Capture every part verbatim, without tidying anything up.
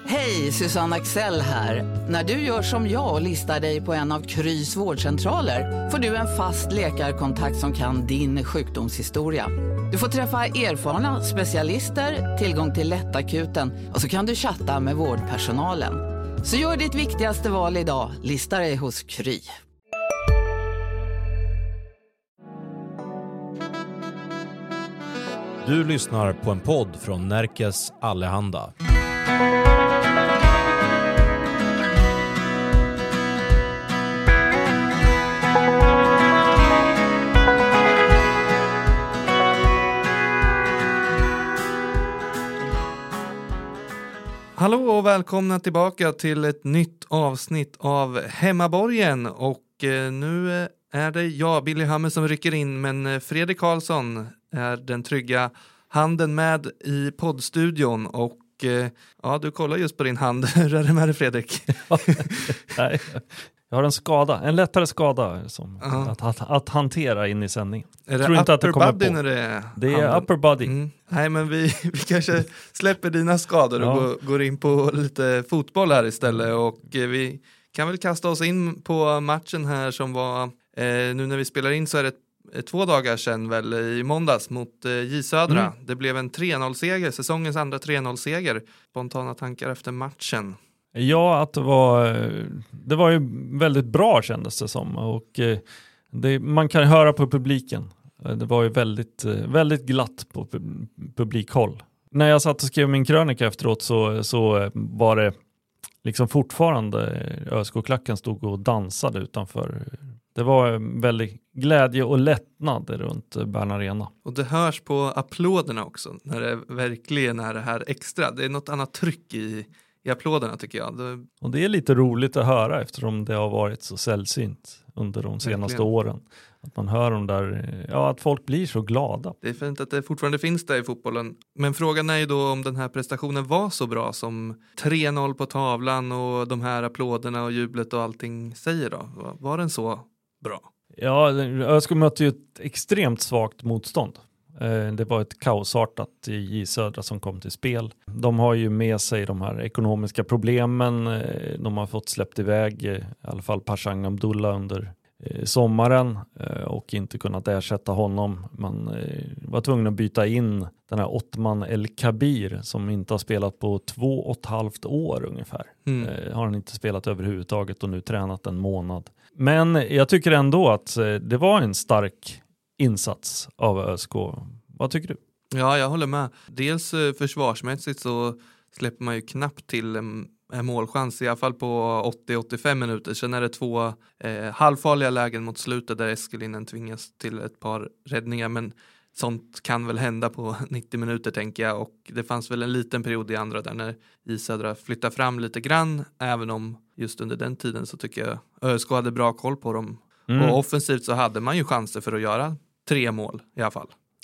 Hej, Susanne Axel här. När du gör som jag och listar dig på en av Krys vårdcentraler får du en fast läkarkontakt som kan din sjukdomshistoria. Du får träffa erfarna specialister, tillgång till lättakuten och så kan du chatta med vårdpersonalen. Så gör ditt viktigaste val idag, lista dig hos Kry. Du lyssnar på en podd från Närkes Allehanda. Hallå och välkomna tillbaka till ett nytt avsnitt av Hemmaborgen. Och eh, nu är det jag, Billy Hammer, som rycker in. Men Fredrik Karlsson är den trygga handen med i poddstudion. Och eh, ja, du kollar just på din hand. Hur är det med dig, Fredrik? Nej, jag har en skada, en lättare skada som Uh-huh. att, att, att hantera in i sändning. Är det Tror inte att det upper kommer body på. när det är Det är handen? upper body. Mm. Nej, men vi, vi kanske släpper dina skador och Ja. går, går in på lite fotboll här istället. Och eh, vi kan väl kasta oss in på matchen här som var, eh, nu när vi spelar in så är det eh, två dagar sedan väl i måndags mot eh, J Södra. Mm. Det blev en tre noll-seger, säsongens andra tre noll-seger. Spontana tankar efter matchen. Ja, att det var det var ju väldigt bra, kändes det som, och eh, det, man kan höra på publiken. Eh, Det var ju väldigt eh, väldigt glatt på pub- publikhåll. När jag satt och skrev min krönika efteråt så så eh, var det liksom fortfarande ÖSK-klacken stod och dansade utanför. Det var en väldigt glädje och lättnad runt Bern Arena. Och det hörs på applåderna också när det verkligen är det här extra. Det är något annat tryck i i applåderna, tycker jag. Det... Och det är lite roligt att höra eftersom det har varit så sällsynt under de senaste Verkligen. åren. Att man hör om där, ja, att folk blir så glada. Det är fint att det fortfarande finns där i fotbollen. Men frågan är ju då om den här prestationen var så bra som tre noll på tavlan och de här applåderna och jublet och allting säger då. Var den så bra? Ja, ÖSK mötte ju ett extremt svagt motstånd. Eh, Det var ett kaosartat i J Södra som kom till spel. De har ju med sig de här ekonomiska problemen. Eh, De har fått släppt iväg eh, i alla fall Pashang Abdullah under eh, sommaren eh, och inte kunnat ersätta honom. Man eh, var tvungen att byta in den här Othman El Kabir som inte har spelat på två och ett halvt år ungefär. Mm. Eh, har han inte spelat överhuvudtaget och nu tränat en månad. Men jag tycker ändå att eh, det var en stark insats av ÖSK. Vad tycker du? Ja, jag håller med. Dels eh, försvarsmässigt så släpper man ju knappt till en, en målchans, i alla fall på åttio till åttiofem minuter. Sen är det två eh, halvfarliga lägen mot slutet där Eskelinen tvingas till ett par räddningar, men sånt kan väl hända på nittio minuter, tänker jag. Och det fanns väl en liten period i andra där när J Södra flyttar fram lite grann, även om just under den tiden så tycker jag ÖSK hade bra koll på dem. Mm. Och offensivt så hade man ju chanser för att göra tre mål i alla fall.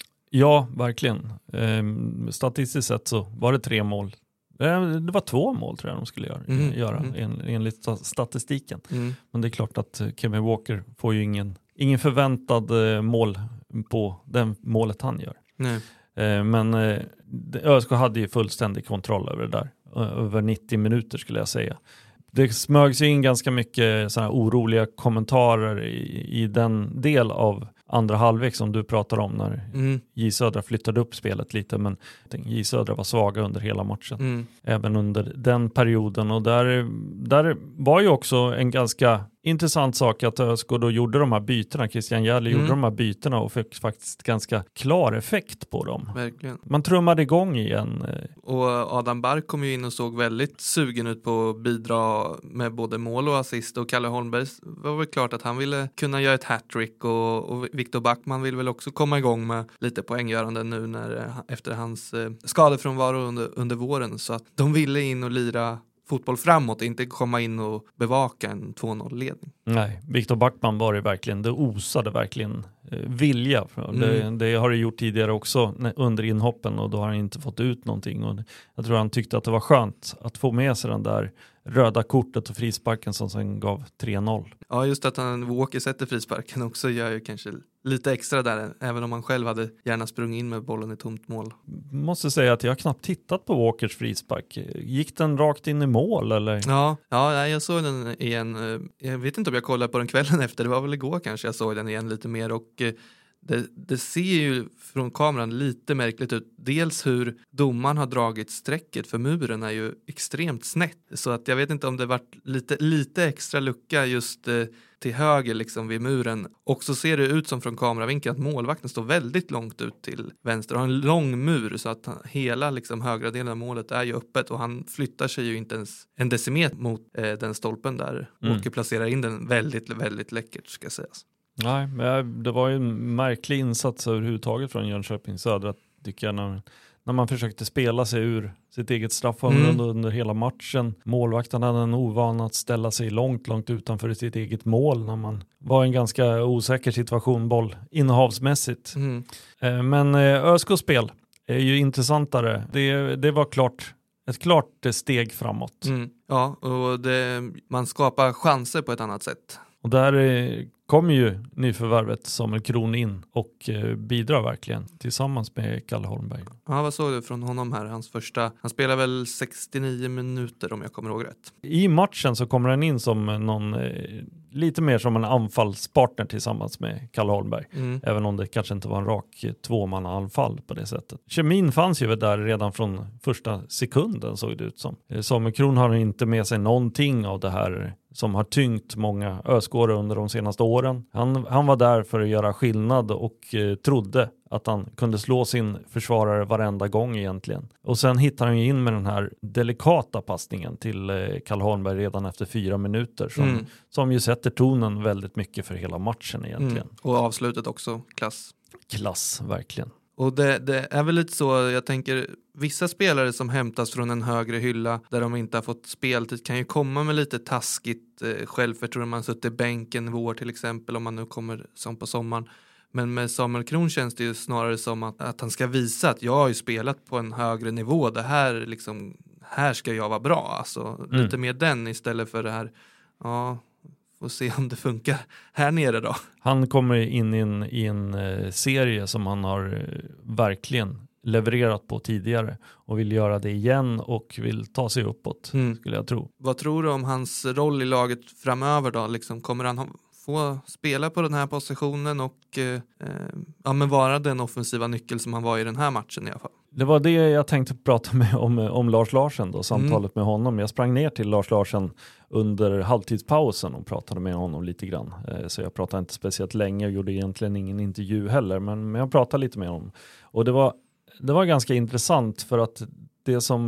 Ja, verkligen. Ehm, statistiskt sett så var det tre mål. Ehm, det var två mål tror jag de skulle göra, Mm. göra Mm. En, enligt sta- statistiken. Mm. Men det är klart att Kevin Walker får ju ingen, ingen förväntad eh, mål på den målet han gör. Nej. Ehm, men eh, det- ÖSK hade ju fullständig kontroll över det där. Ö- över nittio minuter skulle jag säga. Det smög sig in ganska mycket såna här oroliga kommentarer i, i den del av andra halvlek som du pratar om när Mm. J Södra flyttade upp spelet lite, men J Södra var svaga under hela matchen. Mm. Även under den perioden, och där, där var ju också en ganska intressant sak att ÖSK då gjorde de här bytena. Christian Järle Mm. gjorde de här bytena och fick faktiskt ganska klar effekt på dem. Verkligen. Man trummade igång igen. Och Adam Bark kom ju in och såg väldigt sugen ut på att bidra med både mål och assist. Och Kalle Holmberg var väl klart att han ville kunna göra ett hattrick. Och, och Viktor Backman vill väl också komma igång med lite poänggörande nu när, efter hans eh, skadefrånvaro under, under våren. Så att de ville in och lira fotboll framåt, inte komma in och bevaka en två noll-ledning. Nej, Viktor Backman var det verkligen, det osade verkligen eh, vilja. Mm. Det, det har det gjort tidigare också när, under inhoppen, och då har han inte fått ut någonting. Och jag tror han tyckte att det var skönt att få med sig den där röda kortet och frisparken som sen gav tre noll. Ja, just att han Walker sätter frisparken också gör ju kanske lite extra där, även om man själv hade gärna sprungit in med bollen i tomt mål. Måste säga att jag har knappt tittat på Walkers frispark. Gick den rakt in i mål eller? Ja, ja, jag såg den igen. Jag vet inte om jag kollade på den kvällen efter, det var väl igår kanske jag såg den igen lite mer, och Det, det ser ju från kameran lite märkligt ut. Dels hur domaren har dragit strecket för muren är ju extremt snett. Så att jag vet inte om det varit lite, lite extra lucka just eh, till höger liksom vid muren. Och så ser det ut som från kameravinkeln att målvakten står väldigt långt ut till vänster. Och har en lång mur så att han, hela liksom högra delen av målet är ju öppet. Och han flyttar sig ju inte ens en decimeter mot eh, den stolpen där. Mm. Och placerar in den väldigt, väldigt läckert ska sägas. Nej, men det var ju en märklig insats överhuvudtaget från Jönköping Södra, tycker jag, när, när man försökte spela sig ur sitt eget straffområde mm. under hela matchen. Målvakten hade en ovana att ställa sig långt, långt utanför sitt eget mål när man var i en ganska osäker situation boll innehavsmässigt. Mm. Men ÖSKs spel är ju intressantare. Det, det var klart ett klart steg framåt. Mm. Ja, och det, man skapar chanser på ett annat sätt. Och där kommer ju nyförvärvet Samuel Kron in och bidrar verkligen tillsammans med Kalle Holmberg. Ja, vad såg du från honom här? Hans första, han spelar väl sextionio minuter om jag kommer ihåg rätt. I matchen så kommer han in som någon, lite mer som en anfallspartner tillsammans med Kalle Holmberg. Mm. Även om det kanske inte var en rak tvåmannaanfall på det sättet. Kemin fanns ju där redan från första sekunden, såg det ut som. Samuel Kron har inte med sig någonting av det här som har tyngt många öskåre under de senaste åren. Han, han var där för att göra skillnad och eh, trodde att han kunde slå sin försvarare varenda gång egentligen. Och sen hittar han ju in med den här delikata passningen till eh, Kalle Holmberg redan efter fyra minuter som, mm. som ju sätter tonen väldigt mycket för hela matchen egentligen. Mm. Och avslutet också, klass. Klass, verkligen. Och det, det är väl lite så, jag tänker, vissa spelare som hämtas från en högre hylla där de inte har fått speltid kan ju komma med lite taskigt eh, självförtroende. Man suttit i bänken vår till exempel, om man nu kommer som på sommaren. Men med Samuel Kron känns det ju snarare som att, att han ska visa att jag har ju spelat på en högre nivå. Det här, liksom, här ska jag vara bra. Alltså, mm. Lite mer den istället för det här, ja... och se om det funkar här nere då. Han kommer in i en, i en eh, serie som han har eh, verkligen levererat på tidigare och vill göra det igen och vill ta sig uppåt, mm. skulle jag tro. Vad tror du om hans roll i laget framöver då? Liksom, kommer han ha, få spela på den här positionen och eh, ja, men vara den offensiva nyckel som han var i den här matchen i alla fall? Det var det jag tänkte prata med om, om Lars Larsen då, samtalet mm. med honom. Jag sprang ner till Lars Larsen under halvtidspausen och pratade med honom lite grann. Så jag pratade inte speciellt länge och gjorde egentligen ingen intervju heller, men jag pratade lite med honom. Och det var, det var ganska intressant för att det som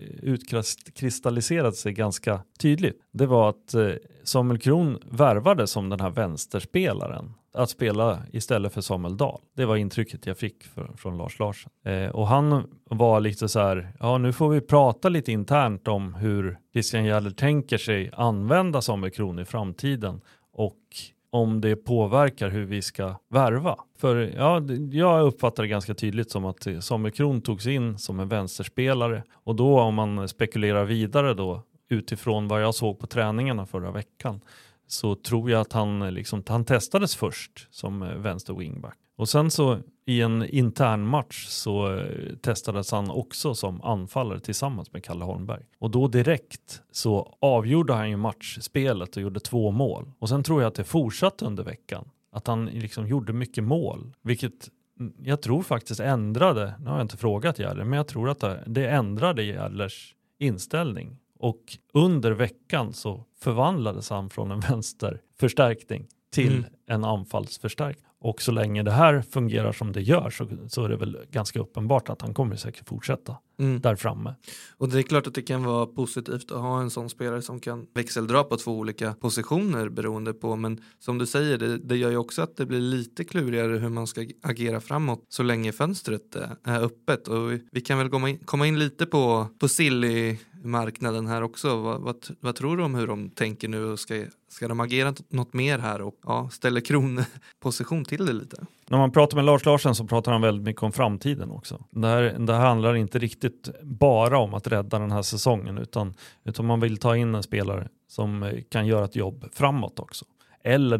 utkristalliserade sig ganska tydligt, det var att Samuel Kron värvade som den här vänsterspelaren att spela istället för Samuel Dahl. Det var intrycket jag fick för, från Lars Larsen. Eh, och han var lite så här, ja nu får vi prata lite internt om hur Christian Jäller tänker sig använda Samuel Kron i framtiden och om det påverkar hur vi ska värva. För ja, jag uppfattar det ganska tydligt som att Samuel Kron togs in som en vänsterspelare och då om man spekulerar vidare då utifrån vad jag såg på träningarna förra veckan så tror jag att han, liksom, han testades först som vänster wingback. Och sen så i en intern match så eh, testades han också som anfallare tillsammans med Kalle Holmberg. Och då direkt så avgjorde han ju matchspelet och gjorde två mål. Och sen tror jag att det fortsatte under veckan. Att han liksom gjorde mycket mål. Vilket jag tror faktiskt ändrade, nu har jag inte frågat Jäller, men jag tror att det, det ändrade Jällers inställning. Och under veckan så förvandlades han från en vänsterförstärkning till mm. en anfallsförstärkning. Och så länge det här fungerar som det gör så, så är det väl ganska uppenbart att han kommer säkert fortsätta mm. där framme. Och det är klart att det kan vara positivt att ha en sån spelare som kan växeldra på två olika positioner beroende på. Men som du säger, det, det gör ju också att det blir lite klurigare hur man ska agera framåt så länge fönstret är öppet. Och vi, vi kan väl komma in, komma in lite på, på Silly marknaden här också. Vad, vad, vad tror du om hur de tänker nu och ska, ska de agera något mer här och ja, ställer kronposition till det lite? När man pratar med Lars Larsen så pratar han väldigt mycket om framtiden också. Det här, det här handlar inte riktigt bara om att rädda den här säsongen utan, utan man vill ta in en spelare som kan göra ett jobb framåt också. Eller då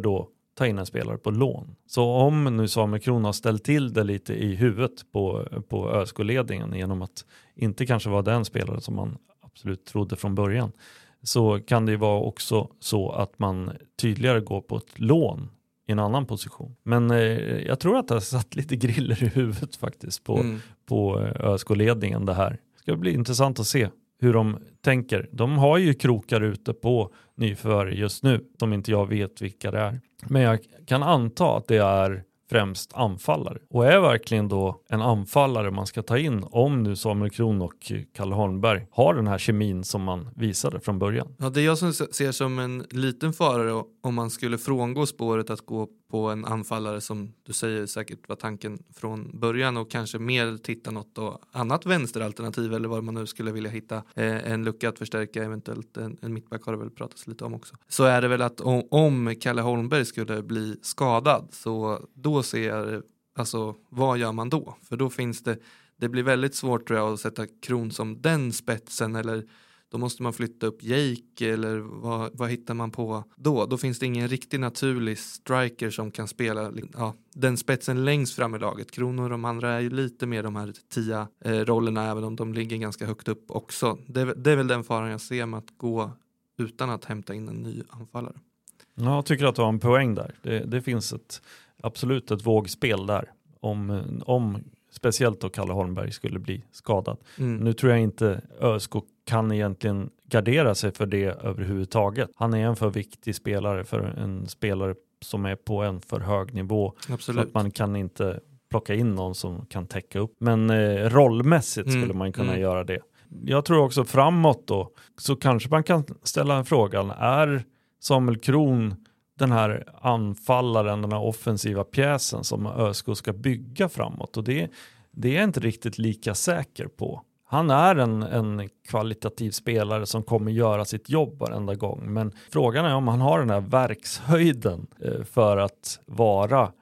ta in en spelare på lån. Så om nu Samuel Kron har ställt till det lite i huvudet på, på ÖSK-ledningen genom att inte kanske vara den spelare som man absolut trodde från början, så kan det ju vara också så att man tydligare går på ett lån i en annan position. Men eh, jag tror att det har satt lite griller i huvudet faktiskt på, mm. på ÖSK-ledningen det här. Det ska bli intressant att se hur de tänker. De har ju krokar ute på nyförvärv just nu som inte jag vet vilka det är. Men jag kan anta att det är främst anfallare. Och är verkligen då en anfallare man ska ta in om nu Samuel Kron och Kalle Holmberg har den här kemin som man visade från början? Ja, det är jag som ser som en liten fara om man skulle frångå spåret att gå på en anfallare som du säger säkert var tanken från början och kanske mer titta något då, annat vänsteralternativ eller vad man nu skulle vilja hitta eh, en lucka att förstärka, eventuellt en, en mittback har det väl pratats lite om också. Så är det väl att om, om Kalle Holmberg skulle bli skadad så då ser jag, alltså vad gör man då? För då finns det, det blir väldigt svårt tror jag att sätta Kron som den spetsen eller då måste man flytta upp Jake eller vad, vad hittar man på då? Då finns det ingen riktigt naturlig striker som kan spela ja, den spetsen längst fram i laget. Kron och de andra är ju lite mer de här tia eh, rollerna även om de ligger ganska högt upp också. Det, det är väl den faran jag ser med att gå utan att hämta in en ny anfallare. Ja, jag tycker att du har en poäng där. Det, det finns ett, absolut ett vågspel där om, om speciellt då Kalle Holmberg skulle bli skadad. Mm. Nu tror jag inte ÖSK kan egentligen gardera sig för det överhuvudtaget. Han är en för viktig spelare för en spelare som är på en för hög nivå. Absolut. Så att man kan inte plocka in någon som kan täcka upp. Men eh, rollmässigt mm. skulle man kunna mm. göra det. Jag tror också framåt då så kanske man kan ställa frågan, är Samuel Kron den här anfallaren, den här offensiva pjäsen som ÖSK ska bygga framåt? Och det, det är jag inte riktigt lika säker på. Han är en, en kvalitativ spelare som kommer göra sitt jobb varenda gång. Men frågan är om han har den här verkshöjden eh, för att vara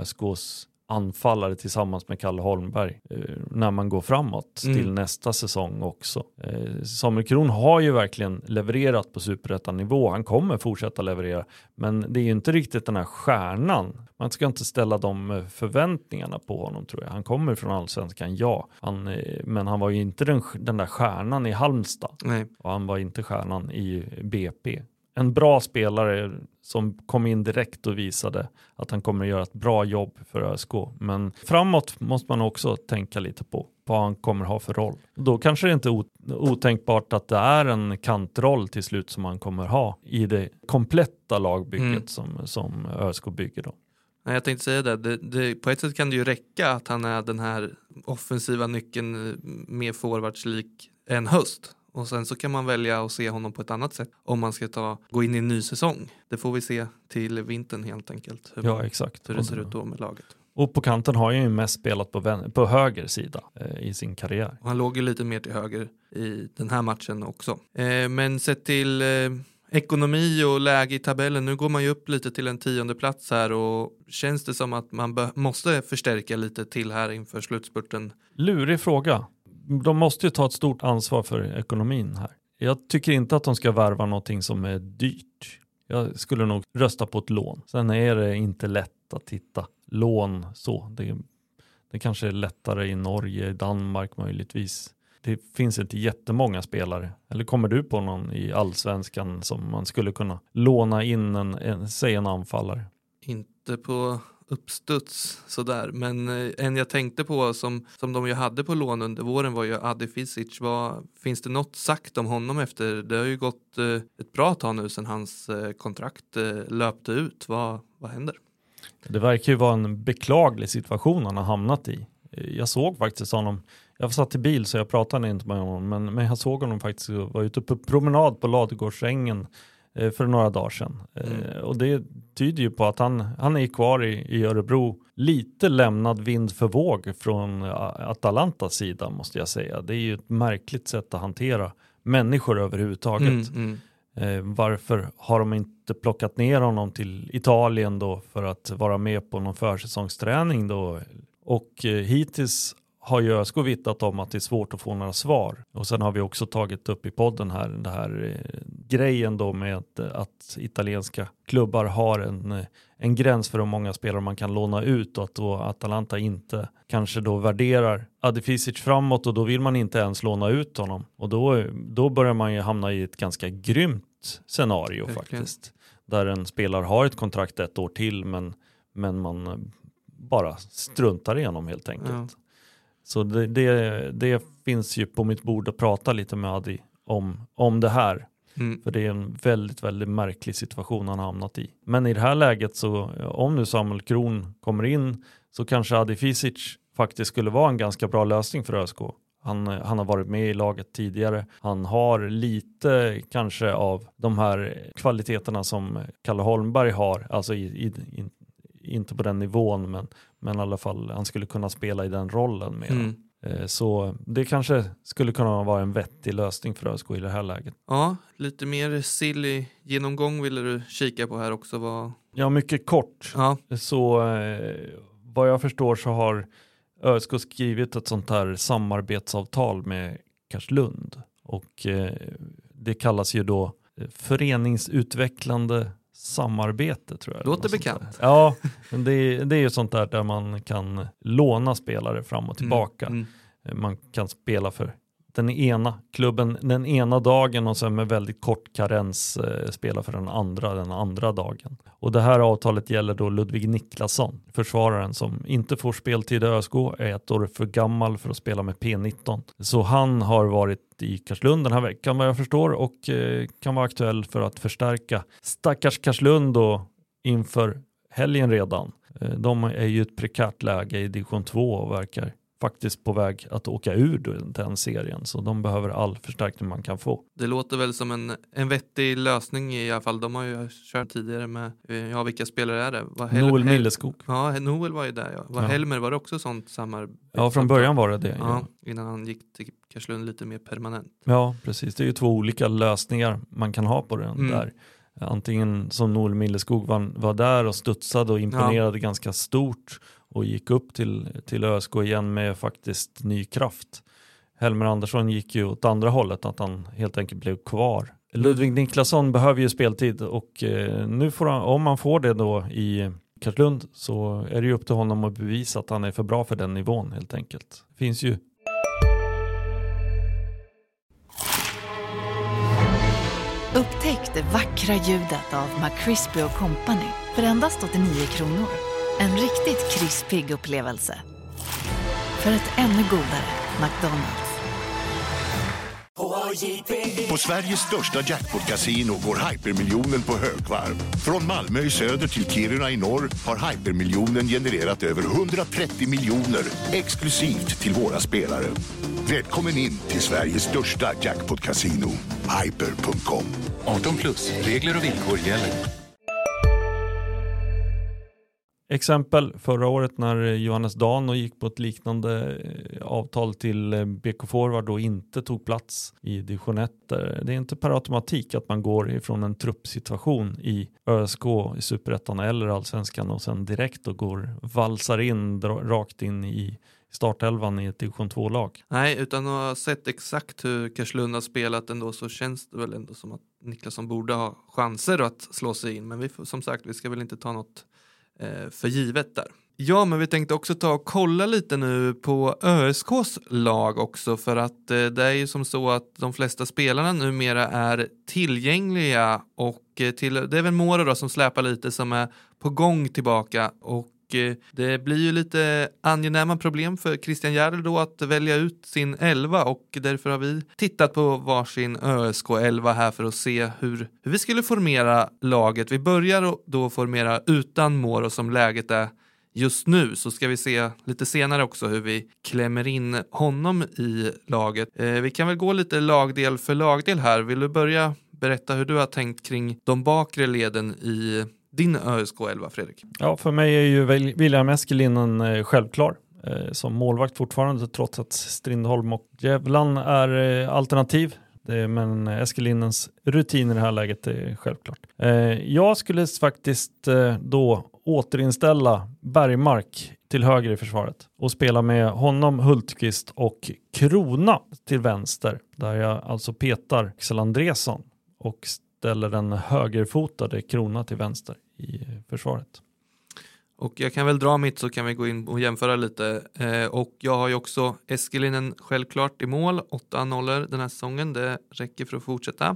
ÖSKs anfallare tillsammans med Kalle Holmberg eh, när man går framåt mm. till nästa säsong också. Eh, Samuel Kron har ju verkligen levererat på superettanivå. Han kommer fortsätta leverera. Men det är ju inte riktigt den här stjärnan. Man ska inte ställa de förväntningarna på honom tror jag. Han kommer från Allsvenskan, ja. Han, eh, men han var ju inte den, den där stjärnan i Halmstad. Nej. Och han var inte stjärnan i B P. En bra spelare som kom in direkt och visade att han kommer att göra ett bra jobb för ÖSK. Men framåt måste man också tänka lite på vad han kommer ha för roll. Då kanske det inte är otänkbart att det är en kantroll till slut som han kommer ha i det kompletta lagbygget mm. som, som ÖSK bygger då. Jag tänkte säga det. Det, det. På ett sätt kan det ju räcka att han är den här offensiva nyckeln med forwardslik en höst. Och sen så kan man välja att se honom på ett annat sätt om man ska ta, gå in i en ny säsong. Det får vi se till vintern helt enkelt. Hur, ja, exakt. Hur det ser ut då med laget. Och på kanten har jag ju mest spelat på, vän- på höger sida eh, i sin karriär. Och han låg ju lite mer till höger i den här matchen också. Eh, men sett till eh, ekonomi och läge i tabellen. Nu går man ju upp lite till en tionde plats här. Och känns det som att man be- måste förstärka lite till här inför slutspurten? Lurig fråga. De måste ju ta ett stort ansvar för ekonomin här. Jag tycker inte att de ska värva någonting som är dyrt. Jag skulle nog rösta på ett lån. Sen är det inte lätt att hitta lån så. Det, det kanske är lättare i Norge, Danmark möjligtvis. Det finns inte jättemånga spelare. Eller kommer du på någon i Allsvenskan som man skulle kunna låna in en, en, säg en anfallare? Inte på uppstuds sådär. Men eh, en jag tänkte på som, som de ju hade på lån under våren var ju Adi Fisic. Vad, finns det något sagt om honom efter? Det har ju gått eh, ett bra tag nu sedan hans eh, kontrakt eh, löpte ut. Vad, vad händer? Det verkar ju vara en beklaglig situation han har hamnat i. Jag såg faktiskt honom, jag satt i bil så jag pratade inte med honom, men, men jag såg honom faktiskt var ute på promenad på Ladugårdsängen för några dagar sedan. Mm. Och det tyder ju på att han, han är kvar i, i Örebro. Lite lämnad vind för våg från Atalantas sida måste jag säga. Det är ju ett märkligt sätt att hantera människor överhuvudtaget. Mm, mm. Eh, varför har de inte plockat ner honom till Italien då för att vara med på någon försäsongsträning då? Och eh, hittills har ju ÖSK vittnat om att det är svårt att få några svar. Och sen har vi också tagit upp i podden här det här grejen då med att, att italienska klubbar har en, en gräns för hur många spelare man kan låna ut och att då Atalanta inte kanske då värderar Adefisic framåt och då vill man inte ens låna ut honom. Och då, då börjar man ju hamna i ett ganska grymt scenario Verkligen. faktiskt. Där en spelare har ett kontrakt ett år till men, men man bara struntar igenom helt enkelt. Ja. Så det, det, det finns ju på mitt bord att prata lite med Adi om, om det här. Mm. För det är en väldigt, väldigt märklig situation han har hamnat i. Men i det här läget så, om nu Samuel Kron kommer in så kanske Adefisic faktiskt skulle vara en ganska bra lösning för ÖSK. Han, han har varit med i laget tidigare. Han har lite kanske av de här kvaliteterna som Kalle Holmberg har. Alltså i, i, i, inte på den nivån men, men i alla fall han skulle kunna spela i den rollen mer. Mm. Så det kanske skulle kunna vara en vettig lösning för ÖSK i det här läget. Ja, lite mer silly genomgång ville du kika på här också. Vad... Ja, mycket kort. Ja. Så eh, vad jag förstår så har ÖSK skrivit ett sånt här samarbetsavtal med Karlslund. Och eh, det kallas ju då föreningsutvecklande samarbete tror jag. Låter bekant. Ja, men det, det är ju sånt där där man kan låna spelare fram och tillbaka. Mm, mm. Man kan spela för den ena klubben den ena dagen och sen med väldigt kort karens eh, spela för den andra den andra dagen. Och det här avtalet gäller då Ludvig Niklasson, försvararen som inte får speltid i ÖSK, är ett år för gammal för att spela med P nitton. Så han har varit i Karlslund den här veckan vad jag förstår och eh, kan vara aktuell för att förstärka stackars Karlslund då inför helgen redan. Eh, de är ju ett prekärt läge i division två och verkar faktiskt på väg att åka ur den serien. Så de behöver all förstärkning man kan få. Det låter väl som en, en vettig lösning i alla fall. De har ju kört tidigare med, ja vilka spelare är det? Var Hel- Noel Milleskog. Ja, Noel var ju där. Ja. Var ja. Helmer var det också sånt samarbete? Ja, från början var det det. Ja, ja. Innan han gick till Karlslund lite mer permanent. Ja, precis. Det är ju två olika lösningar man kan ha på den mm. där. Antingen som Noel Milleskog var, var där och studsade och imponerade ja. ganska stort och gick upp till, till ÖSK igen med faktiskt ny kraft. Helmer Andersson gick ju åt andra hållet, att han helt enkelt blev kvar. Ludvig Niklasson behöver ju speltid och eh, nu får han, om man får det då i Karlslund så är det ju upp till honom att bevisa att han är för bra för den nivån helt enkelt. Finns ju. Upptäck det vackra ljudet av McCrispy och Company för endast åttionio kronor. En riktigt krispig upplevelse. För ett ännu godare McDonald's. På Sveriges största jackpot-casino går Hypermiljonen på högvarv. Från Malmö i söder till Kiruna i norr har Hypermiljonen genererat över hundratrettio miljoner exklusivt till våra spelare. Välkommen in till Sveriges största jackpot-casino, hyper punkt com. arton plus, regler och villkor gäller. Exempel förra året när Johannes Dano gick på ett liknande avtal till B K Forward och inte tog plats i division ett. Det är inte per automatik att man går ifrån en truppsituation i ÖSK, i Superettan eller Allsvenskan och sen direkt och går valsar in rakt in i startelvan i ett division två-lag. Nej, utan att ha sett exakt hur Karlslund har spelat ändå så känns det väl ändå som att Niklasson borde ha chanser att slå sig in. Men vi, som sagt, vi ska väl inte ta något för givet där. Ja, men vi tänkte också ta och kolla lite nu på ÖSKs lag också för att eh, det är ju som så att de flesta spelarna numera är tillgängliga och eh, till, det är väl Mora då som släpar lite som är på gång tillbaka och eh, det blir ju lite angenäma problem för Christian Järl då att välja ut sin elva och därför har vi tittat på varsin ÖSK elva här för att se hur, hur vi skulle formera laget. Vi börjar då formera utan Mora som läget är just nu, så ska vi se lite senare också hur vi klämmer in honom i laget. Eh, vi kan väl gå lite lagdel för lagdel här. Vill du börja berätta hur du har tänkt kring de bakre leden i din ÖSK elva, Fredrik? Ja, för mig är ju William Eskelinen eh, självklar eh, som målvakt fortfarande trots att Strindholm och Jävlan är eh, alternativ. Det, men Eskelinens rutin i det här läget är självklart. Eh, jag skulle faktiskt eh, då återinställa Bergmark till höger i försvaret och spela med honom, Hultqvist och Krona till vänster där jag alltså petar Axel Andresson och ställer den högerfotade Krona till vänster i försvaret. Och jag kan väl dra mitt så kan vi gå in och jämföra lite. Eh, och jag har ju också Eskelinen självklart i mål. åtta nollor den här säsongen. Det räcker för att fortsätta.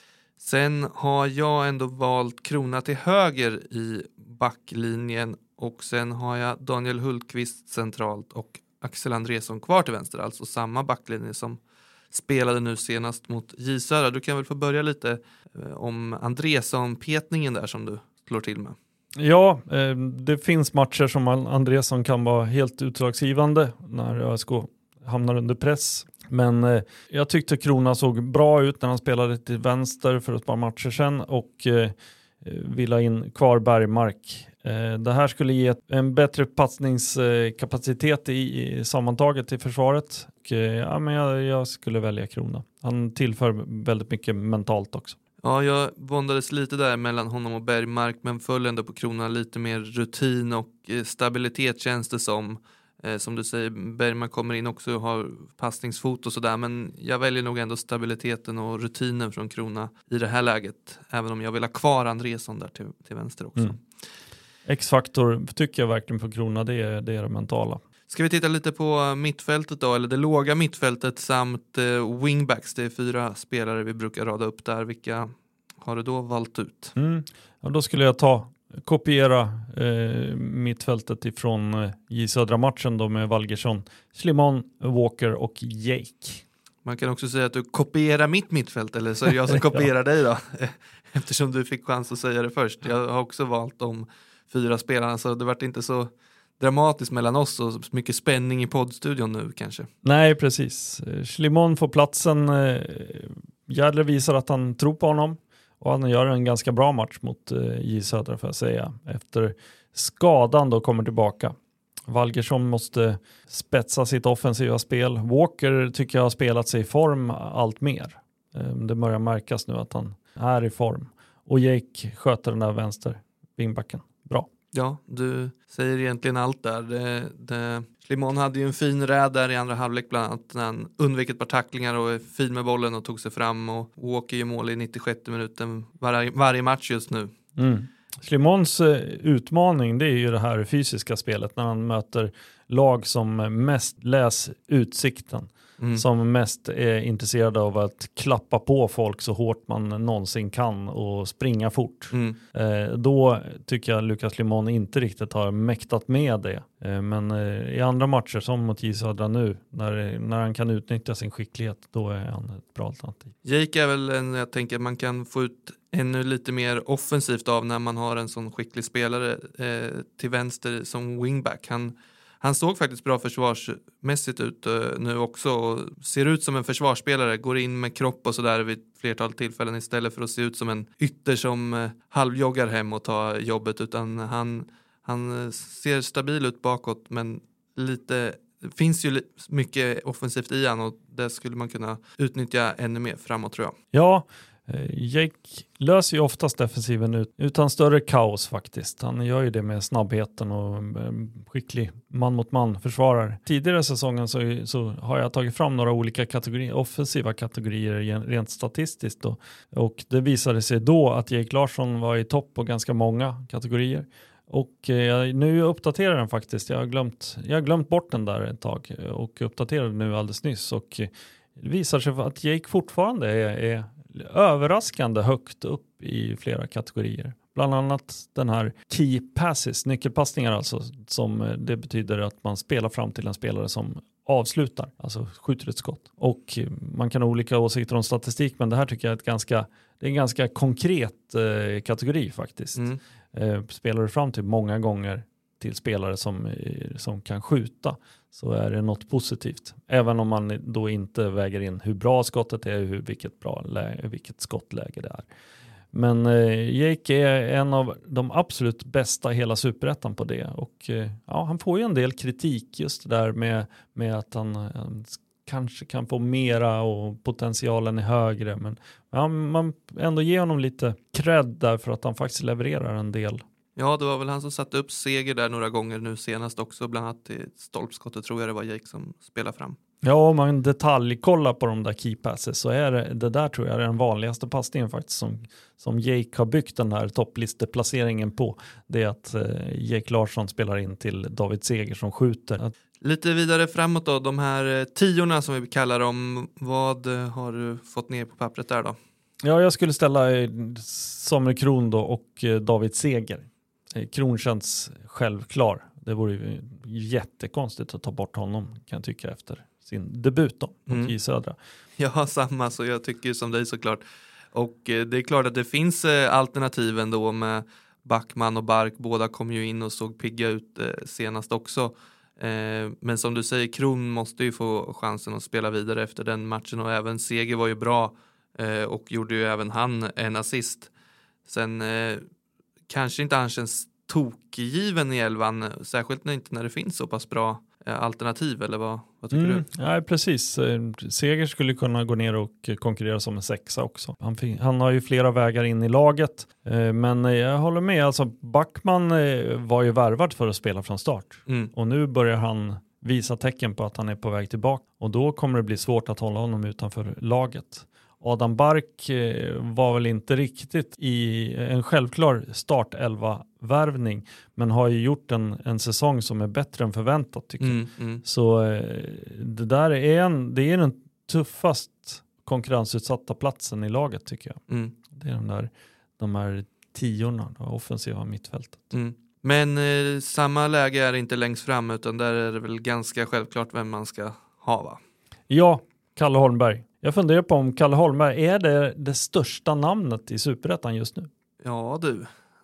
Sen har jag ändå valt Krona till höger i backlinjen. Och sen har jag Daniel Hultqvist centralt och Axel Andrésson kvar till vänster. Alltså samma backlinje som spelade nu senast mot J Södra. Du kan väl få börja lite eh, om Andrésson-petningen där som du slår till med. Ja, eh, det finns matcher som Andrésson kan vara helt utslagsgivande när ÖSK hamnar under press. Men eh, jag tyckte Krona såg bra ut när han spelade till vänster för ett par matcher sedan och eh, vill ha in kvar Bergmark. Eh, det här skulle ge en bättre passningskapacitet i, i sammantaget i försvaret. Och, eh, ja, men jag, jag skulle välja Krona. Han tillför väldigt mycket mentalt också. Ja, jag våndades lite där mellan honom och Bergmark men föll ändå på Krona lite mer rutin och stabilitet känns det som. Eh, som du säger, Bergmark kommer in också och har passningsfot och sådär, men jag väljer nog ändå stabiliteten och rutinen från Krona i det här läget, även om jag vill ha kvar Andrésson där till, till vänster också. Mm. X-faktor tycker jag verkligen på Krona, det är det, är det mentala. Ska vi titta lite på mittfältet då, eller det låga mittfältet samt eh, wingbacks. Det är fyra spelare vi brukar rada upp där. Vilka har du då valt ut? Mm. Ja, då skulle jag ta, kopiera eh, mittfältet ifrån eh, J Södra-matchen då med Valgersson, Schlimon, Walker och Jake. Man kan också säga att du kopierar mitt mittfält, eller så är det jag som kopierar ja. dig då. Eftersom du fick chans att säga det först. Jag har också valt de fyra spelarna, så det vart inte så dramatiskt mellan oss och mycket spänning i poddstudion nu kanske. Nej, precis. Schlimon får platsen. Jädler visar att han tror på honom och han gör en ganska bra match mot J Södra för att säga. Efter skadan då kommer tillbaka. Valgersson måste spetsa sitt offensiva spel. Walker tycker jag har spelat sig i form allt mer. Det börjar märkas nu att han är i form. Och Jake sköter den där vänster wingbacken. Bra. Ja, du säger egentligen allt där. Det, det, Schlimon hade ju en fin räd där i andra halvlek bland annat när han undvek ett par tacklingar och är fin med bollen och tog sig fram och åker ju mål i nittiosjätte minuten var, varje match just nu. Mm. Schlimons eh, utmaning det är ju det här fysiska spelet när han möter lag som mest läs utsikten. Mm. Som mest är intresserade av att klappa på folk så hårt man någonsin kan och springa fort. Mm. Eh, då tycker jag Lukas Schlimon inte riktigt har mäktat med det. Eh, men eh, i andra matcher som mot J Södra nu, när, när han kan utnyttja sin skicklighet, då är han ett bra alternativ. Jake är väl en, jag tänker att man kan få ut ännu lite mer offensivt av när man har en sån skicklig spelare eh, till vänster som wingback. Han Han såg faktiskt bra försvarsmässigt ut uh, nu också och ser ut som en försvarsspelare, går in med kropp och sådär vid flertal tillfällen istället för att se ut som en ytter som uh, halvjoggar hem och tar jobbet, utan han, han uh, ser stabil ut bakåt, men lite, det finns ju li- mycket offensivt i han och det skulle man kunna utnyttja ännu mer framåt tror jag. Ja, Jake löser ju oftast defensiven ut, utan större kaos faktiskt. Han gör ju det med snabbheten och skicklig man mot man försvarar. Tidigare säsongen så, så har jag tagit fram några olika kategorier, offensiva kategorier rent statistiskt då. Och det visade sig då att Jake Larsson var i topp på ganska många kategorier. Och eh, nu uppdaterar den faktiskt. Jag har glömt, jag har glömt bort den där ett tag och uppdaterade nu alldeles nyss. Och det visar sig att Jake fortfarande är, är överraskande högt upp i flera kategorier. Bland annat den här key passes, nyckelpassningar alltså, som det betyder att man spelar fram till en spelare som avslutar, alltså skjuter ett skott. Och man kan ha olika åsikter om statistik, men det här tycker jag är ett ganska, det är en ganska konkret eh, kategori faktiskt. Mm. Eh, spelar du fram till många gånger till spelare som, som kan skjuta, så är det något positivt. Även om man då inte väger in hur bra skottet är, hur, vilket, bra läge, vilket skottläge det är. Men eh, Jake är en av de absolut bästa i hela superettan på det. Och eh, ja, han får ju en del kritik just där med, med att han, han kanske kan få mera och potentialen är högre. Men ja, man ändå ger honom lite cred där för att han faktiskt levererar en del. Ja, det var väl han som satte upp seger där några gånger nu senast också. Bland annat i stolpskottet tror jag det var Jake som spelade fram. Ja, om man detaljkollar på de där key passes så är det, det där tror jag är den vanligaste passningen faktiskt som, som Jake har byggt den här topplisteplaceringen på. Det är att eh, Jake Larsson spelar in till David Seger som skjuter. Lite vidare framåt då, de här tiorna som vi kallar dem, vad har du fått ner på pappret där då? Ja, jag skulle ställa eh, Samuel Kron då och eh, David Seger. Eh, Kron känns självklar. Det vore ju jättekonstigt att ta bort honom kan jag tycka efter sin debut då mot Mm. J Södra. Jag har samma, så jag tycker som dig såklart. Och eh, det är klart att det finns eh, alternativ ändå med Backman och Bark. Båda kom ju in och såg pigga ut eh, senast också. Eh, men som du säger, Kron måste ju få chansen att spela vidare efter den matchen. Och även Seger var ju bra eh, och gjorde ju även han en assist. Sen eh, kanske inte han känns tokgiven i elvan, särskilt när, inte när det finns så pass bra eh, alternativ, eller vad, vad tycker Mm, du? nej, precis. Eh, Seger skulle kunna gå ner och konkurrera som en sexa också. Han, fin- han har ju flera vägar in i laget. Eh, men eh, jag håller med. Alltså, Backman eh, var ju värvad för att spela från start. Mm. Och nu börjar han visa tecken på att han är på väg tillbaka. Och då kommer det bli svårt att hålla honom utanför laget. Adam Bark eh, var väl inte riktigt i en självklar startelva-värvning. Men har ju gjort en, en säsong som är bättre än förväntat tycker jag. Mm, mm. Så eh, det där är, en, det är den tuffast konkurrensutsatta platsen i laget tycker jag. Mm. Det är de där de här tiorna, det offensiva mittfältet. Mm. Men eh, samma läge är inte längst fram, utan där är det väl ganska självklart vem man ska ha, va? Ja, Kalle Holmberg. Jag funderar på om Kalle Holmberg är det, det största namnet i Superettan just nu. Ja du,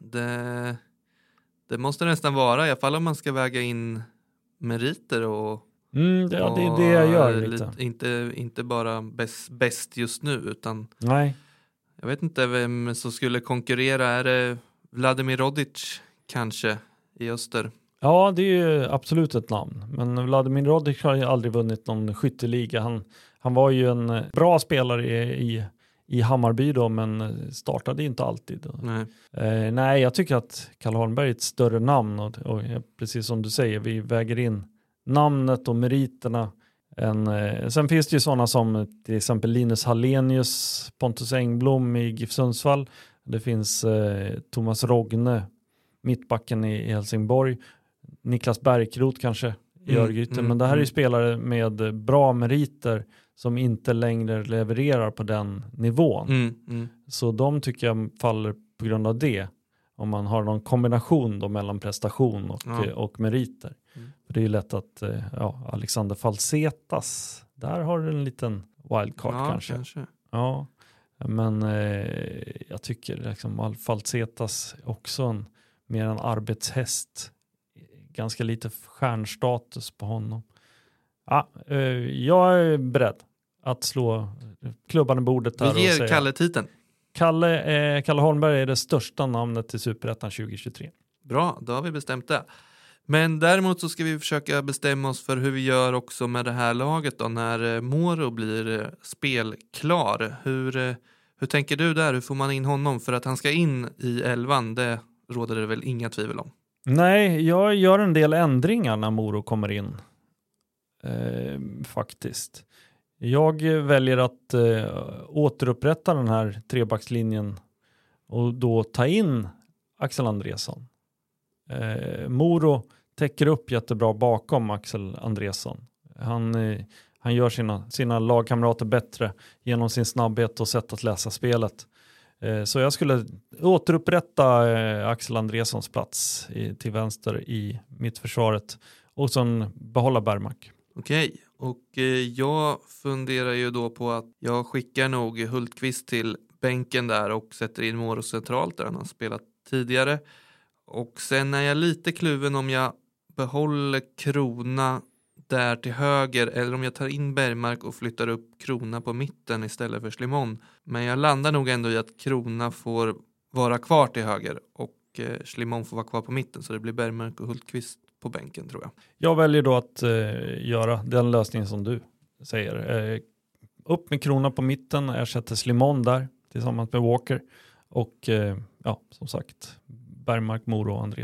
det, det måste nästan vara, i alla fall om man ska väga in meriter och, Mm, det, ja, det är och det jag gör lite. Inte, inte bara bäst, bäst just nu, utan Nej. jag vet inte vem som skulle konkurrera. Är det Vladimir Rodic kanske i öster? Ja, det är ju absolut ett namn. Men Vladimir Rodic har ju aldrig vunnit någon skytteliga. Han, han var ju en bra spelare i, i, i Hammarby då, men startade inte alltid. Nej. Eh, nej, jag tycker att Kalle Holmberg är ett större namn. Och, och precis som du säger, vi väger in namnet och meriterna. En, eh, sen finns det ju sådana som till exempel Linus Hallenius, Pontus Engblom i GIF Sundsvall. Det finns eh, Thomas Rogne, mittbacken i, i Helsingborg. Niklas Bergkrot kanske i Mm, Örgryte. mm, Men det här är ju mm. spelare med bra meriter som inte längre levererar på den nivån. Mm, mm. Så de tycker jag faller på grund av det. Om man har någon kombination då mellan prestation och, Ja. eh, och meriter. Mm. För det är ju lätt att eh, ja, Alexander Falsetas, där har du en liten wildcard Ja, kanske. kanske. Ja, men eh, jag tycker liksom Falsetas också en, mer en arbetshäst. Ganska lite stjärnstatus på honom. Ja, eh, jag är beredd att slå klubban i bordet här Vi och ger säga Kalle titeln. Kalle, eh, Kalle Holmberg är det största namnet i Superettan tjugo tjugotre. Bra, då har vi bestämt det. Men däremot så ska vi försöka bestämma oss för hur vi gör också med det här laget då, när eh, Moro blir eh, spelklar. Hur, eh, hur tänker du där? Hur får man in honom? För att han ska in i elvan, det råder det väl inga tvivel om. Nej, jag gör en del ändringar när Moro kommer in. Eh, faktiskt. Jag väljer att eh, återupprätta den här trebackslinjen och då ta in Axel Andresson. Eh, Moro täcker upp jättebra bakom Axel Andresson. Han, eh, han gör sina, sina lagkamrater bättre genom sin snabbhet och sätt att läsa spelet. Eh, så jag skulle återupprätta eh, Axel Andressons plats i, till vänster i mittförsvaret och sen behålla Bergmark. Okej, och eh, jag funderar ju då på att jag skickar nog Hultqvist till bänken där och sätter in Moro centralt där han har spelat tidigare. Och sen är jag lite kluven om jag behåller Krona där till höger eller om jag tar in Bergmark och flyttar upp Krona på mitten istället för Schlimon. Men jag landar nog ändå i att Krona får vara kvar till höger och eh, Schlimon får vara kvar på mitten, så det blir Bergmark och Hultqvist på bänken tror jag. Jag väljer då att eh, göra den lösningen som du säger. Eh, upp med Krona på mitten, ersätter Schlimon där tillsammans med Walker och eh, ja, som sagt Bergmark, Moro och Andresson.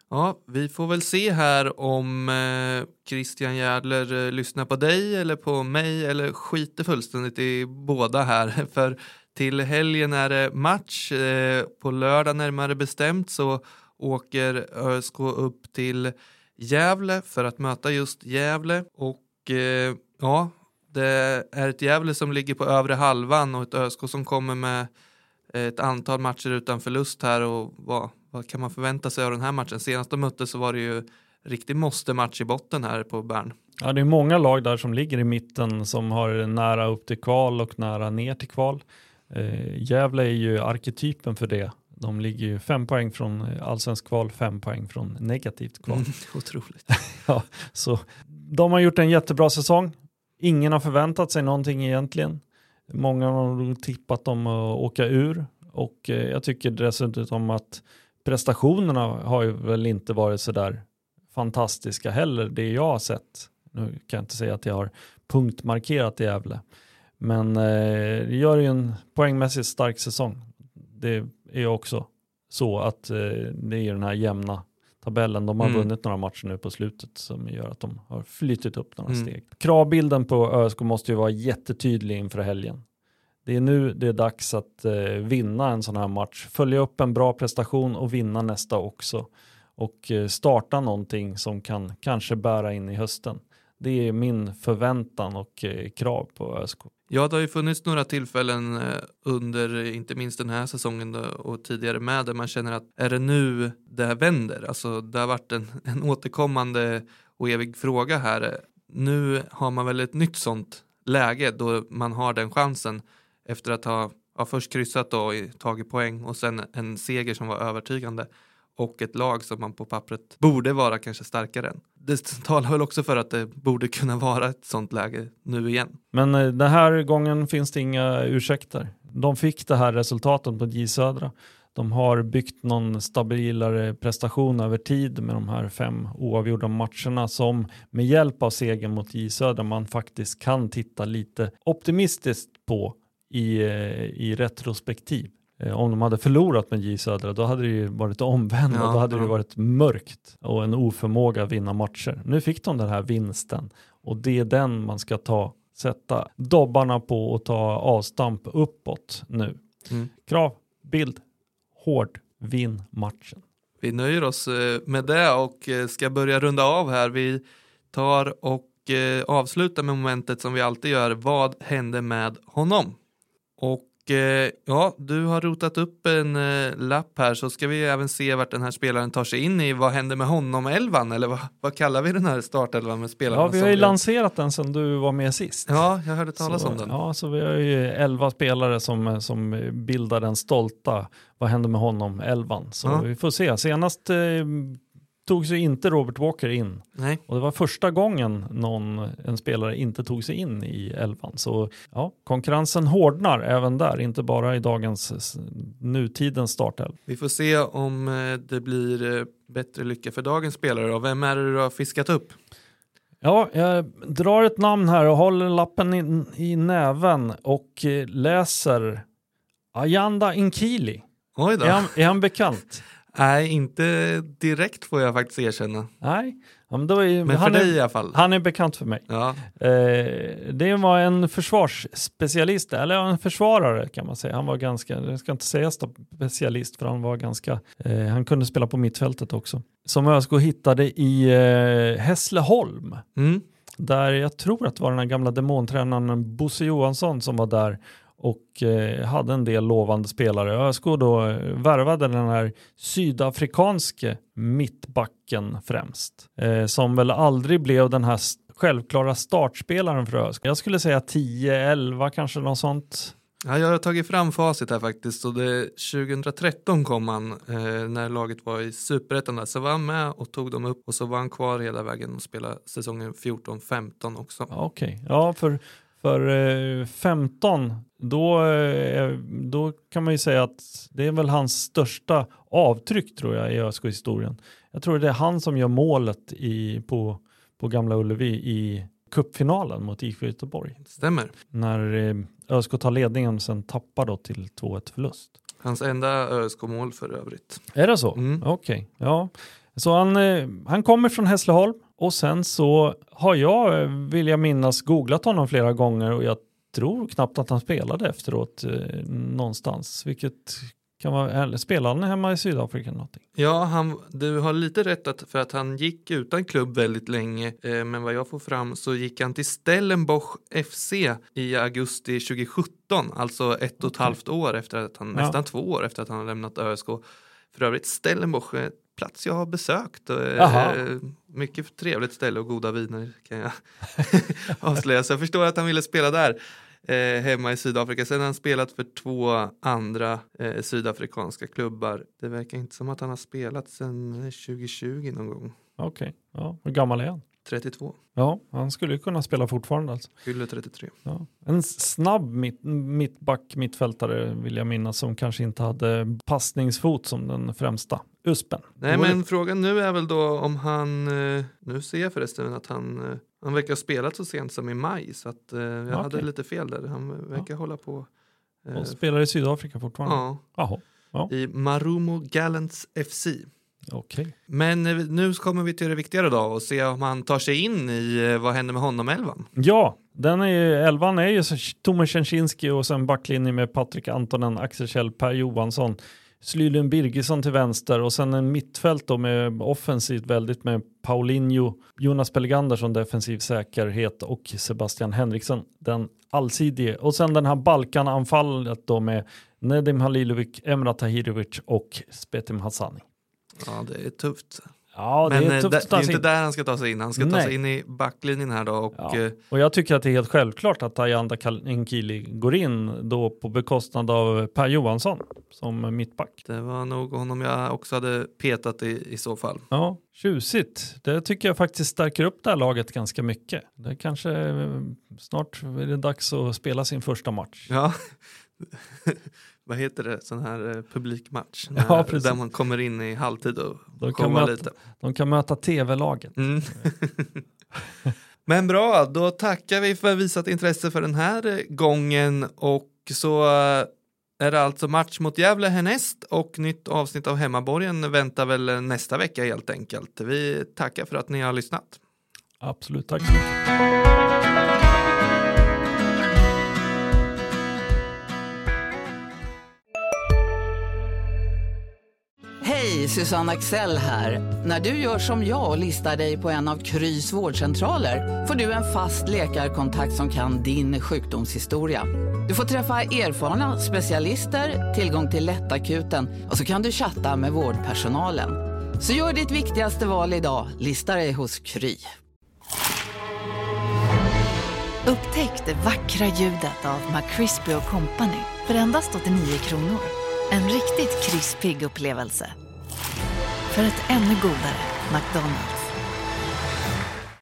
Ja, vi får väl se här om eh, Christian Järdler eh, lyssnar på dig eller på mig eller skiter fullständigt i båda här. För till helgen är det match. Eh, på lördag närmare bestämt så åker ÖSK upp till Gävle för att möta just Gävle. Och eh, ja, det är ett Gävle som ligger på övre halvan och ett ÖSK som kommer med ett antal matcher utan förlust här. Och vad, vad kan man förvänta sig av den här matchen? Senast de mötte så var det ju riktigt måste-match i botten här på Bern. Ja, det är många lag där som ligger i mitten som har nära upp till kval och nära ner till kval. Eh, Gävle är ju arketypen för det. De ligger ju fem poäng från allsvensk kval, fem poäng från negativt kval. Mm, otroligt. Ja, så de har gjort en jättebra säsong. Ingen har förväntat sig någonting egentligen. Många har tippat dem att åka ur. Och jag tycker dessutom att prestationerna har ju väl inte varit så där fantastiska heller. Det jag har sett. Nu kan jag inte säga att jag har punktmarkerat i Gävle. Men eh, det gör ju en poängmässigt stark säsong. Det är också så att eh, det är den här jämna tabellen. De har mm. vunnit några matcher nu på slutet som gör att de har flyttat upp några mm. steg. Kravbilden på ÖSK måste ju vara jättetydlig inför helgen. Det är nu det är dags att eh, vinna en sån här match. Följa upp en bra prestation och vinna nästa också. Och eh, starta någonting som kan kanske bära in i hösten. Det är min förväntan och eh, krav på ÖSK. Ja, det har ju funnits några tillfällen under inte minst den här säsongen då, och tidigare med där man känner att är det nu det här vänder? Alltså det har varit en, en återkommande och evig fråga här. Nu har man väl ett nytt sånt läge då man har den chansen efter att ha, ha först kryssat och tagit poäng och sen en seger som var övertygande. Och ett lag som man på pappret borde vara kanske starkare än. Det talar väl också för att det borde kunna vara ett sånt läge nu igen. Men eh, den här gången finns det inga ursäkter. De fick det här resultatet på J Södra. De har byggt någon stabilare prestation över tid med de här fem oavgjorda matcherna som med hjälp av segern mot J Södra man faktiskt kan titta lite optimistiskt på i, i retrospektiv. Om de hade förlorat med J Södra då hade det ju varit omvänt ja, och då hade ja. det varit mörkt och en oförmåga att vinna matcher. Nu fick de den här vinsten och det är den man ska ta, sätta dobbarna på och ta avstamp uppåt nu. Mm. Krav, bild, hård, vinn matchen. Vi nöjer oss med det och ska börja runda av här. Vi tar och avslutar med momentet som vi alltid gör. Vad hände med honom? Och ja, du har rotat upp en eh, lapp här så ska vi även se vart den här spelaren tar sig in i. Vad händer med honom elvan? Eller vad, vad kallar vi den här startelvan med spelarna? Ja, vi har ju lanserat den sen du var med sist. Ja, jag hörde talas så, om den. Ja, så vi har ju elva spelare som, som bildar den stolta. Vad händer med honom elvan? Så ja. Vi får se. Senast eh, tog sig inte Robert Walker in. Nej. Och det var första gången någon, en spelare inte tog sig in i elvan. Så ja, konkurrensen hårdnar även där. Inte bara i dagens nutidens startelv. Vi får se om det blir bättre lycka för dagens spelare. Och vem är det du har fiskat upp? Ja, jag drar ett namn här och håller lappen in, i näven och läser Ayanda Inkili. Oj då. Är han, är han bekant? Nej, inte direkt får jag faktiskt erkänna. Nej, ja, men, då är, men för han dig är, i alla fall. Han är bekant för mig. Ja. Eh, det var en försvarsspecialist, eller en försvarare kan man säga. Han var ganska, jag ska inte säga specialist för han var ganska, eh, han kunde spela på mittfältet också. Som ÖSK hittade i eh, Hässleholm. Mm. Där jag tror att det var den här gamla demontränaren Bosse Johansson som var där. Och eh, hade en del lovande spelare. ÖSK då värvade den här sydafrikanske mittbacken främst. Eh, som väl aldrig blev den här självklara startspelaren för ÖSK. Jag skulle säga tio elva kanske något sånt. Ja, jag har tagit fram facit här faktiskt. Och det, tjugohundratretton kom han eh, när laget var i Superettan där. Så var han med och tog dem upp. Och så var han kvar hela vägen och spelade säsongen fjorton femton också. Okej, okay. Ja för... För femton, då, då kan man ju säga att det är väl hans största avtryck tror jag i ÖSK-historien. Jag tror det är han som gör målet i, på, på Gamla Ullevi i cupfinalen mot I F K Göteborg. Stämmer. När ÖSK tar ledningen och sen tappar då till två ett förlust. Hans enda ÖSK-mål för övrigt. Är det så? Mm. Okej, okay. Ja. Så han, eh, han kommer från Hässleholm och sen så har jag, vill jag minnas, googlat honom flera gånger och jag tror knappt att han spelade efteråt eh, någonstans. Vilket kan vara, eller spelar han hemma i Sydafrika någonting? Ja, han, du har lite rätt att, för att han gick utan klubb väldigt länge. Eh, men vad jag får fram så gick han till Stellenbosch F C i augusti tjugosjutton. Alltså ett och ett halvt år efter att han, Ja. nästan två år efter att han har lämnat Ö S K. För övrigt Stellenbosch är ett plats jag har besökt. Jaha. Eh, mycket trevligt ställe och goda viner kan jag avslöja. Så jag förstår att han ville spela där. Eh, hemma i Sydafrika. Sen har han spelat för två andra eh, sydafrikanska klubbar. Det verkar inte som att han har spelat sedan tjugohundratjugo någon gång. Okej, ja. Hur gammal är han? trettiotvå. Ja, han skulle ju kunna spela fortfarande alltså. Fyller trettiotre. Ja. En snabb mitt, mittback, mittfältare vill jag minnas som kanske inte hade passningsfot som den främsta. Uspen. Nej, men frågan nu är väl då om han, eh, nu ser jag förresten att han, eh, han verkar ha spelat så sent som i maj. Så att eh, jag Okej. hade lite fel där. Han verkar Ja. hålla på. Eh, Och spelar i Sydafrika fortfarande. ja, Jaha, ja. i Marumo Gallants F C. Okej. Men eh, nu kommer vi till det viktigare då och se om han tar sig in i eh, vad händer med honom elvan. Ja, den är ju, elvan är ju så Tomas Szczęsny och sen backlinje med Patrik Antonen, Axel Kjell, Per Johansson, Slylen Birgisson till vänster och sen en mittfält då med offensivt väldigt med Paulinho, Jonas Pellegander som defensiv säkerhet och Sebastian Henriksson, den allsidige. Och sen den här Balkananfallet då med Nedim Halilovic, Emra Tahirovic och Spetim Hassani. Ja, det är tufft. Ja, det Men är eh, tufft det, att det ta är sig inte in. där han ska ta sig in. Han ska ta Nej. sig in i backlinjen här då. Och, Ja. eh, Och jag tycker att det är helt självklart att Ayanda Nkili går in då på bekostnad av Per Johansson som mittback. det var nog honom jag också hade petat i, i så fall. Ja, tjusigt. Det tycker jag faktiskt stärker upp det här laget ganska mycket. Det kanske eh, snart är det dags att spela sin första match. Ja, vad heter det? Sån här eh, publikmatch. Ja, När- precis. där man kommer in i halvtid och De kan, kommer möta, lite. de kan möta tv-laget. Mm. Men bra, då tackar vi för visat intresse för den här eh, gången. Och så eh, är det alltså match mot Gävle härnäst och nytt avsnitt av Hemmaborgen väntar väl nästa vecka helt enkelt. Vi tackar för att ni har lyssnat. Absolut, tack så mycket. Hej, Susanne Axel här. När du gör som jag och listar dig på en av Krys vårdcentraler får du en fast läkarkontakt som kan din sjukdomshistoria. Du får träffa erfarna specialister, tillgång till lättakuten och så kan du chatta med vårdpersonalen. Så gör ditt viktigaste val idag, lista dig hos Kry. Upptäck det vackra ljudet av McCrispy och Company för endast åttionio kronor. En riktigt krispig upplevelse. För ett ännu godare McDonald's.